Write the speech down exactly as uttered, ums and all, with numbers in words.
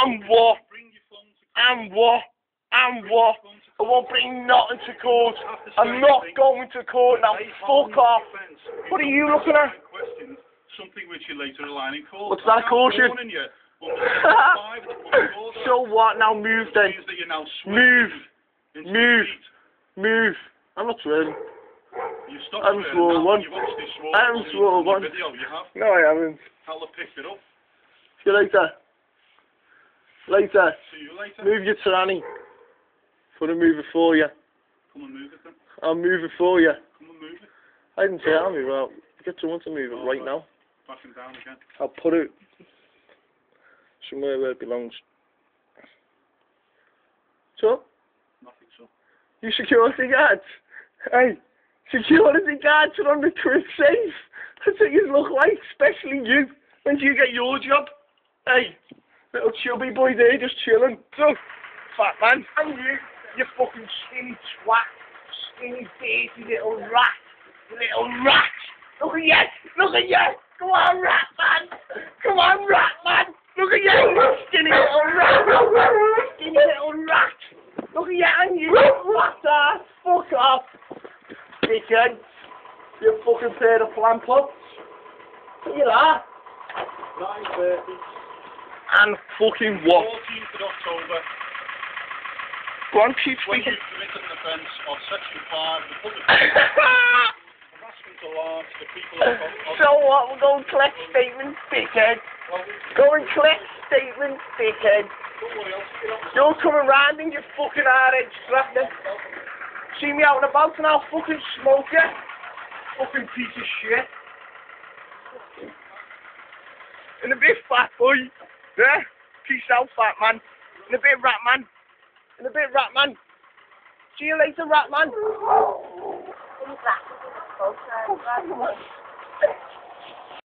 And what? And what? And what? I won't bring nothing to court. I'm not going to court now. Fuck off. What are you looking at? Something which you later align in court. What's that caution? So what? Now move then. Move. Move. Move. I'm not swearing. I'm swore one. I'm swore one. No, I haven't. I'll pick it up. See you later. Later. See you later. Move your tranny. I'm gonna move it for you. Come and move it then. I'll move it for you. Come and move it. I didn't say I'll move it. I'll get someone to move it oh, right now. Back him down again. I'll put it somewhere where it belongs. So? Nothing so. You security guards? Hey, security guards are on the crib safe. That's what you look like, especially you. When do you get your job? Hey, little chubby boy there just chilling. So, fat man. And you, you fucking skinny twat. Skinny, dirty little rat. Little rat. Look at you. Look at you. Come on, rat man. Come on, rat man. Look at you. Skinny little rat. Skinny little rat. Look at you and you. Rat ass. Fuck off. Dickhead. You fucking pair of plant pots. Look at that. nine thirty. And fucking what? fourteenth of October. Go on, keep When speaking. you committed an offence of Section five of the Public Harassment Alarm to the people of... of So what? We'll go and collect statements, dickhead. Go and collect statements, dickhead. You're coming round in your fucking R-head strapper. See me out and about and I'll fucking smoke you. Fucking piece of shit. In a bit, fat boy. Yeah? Peace out, fat man. In a bit, rat man. In a bit, rat man. See you later, rat man.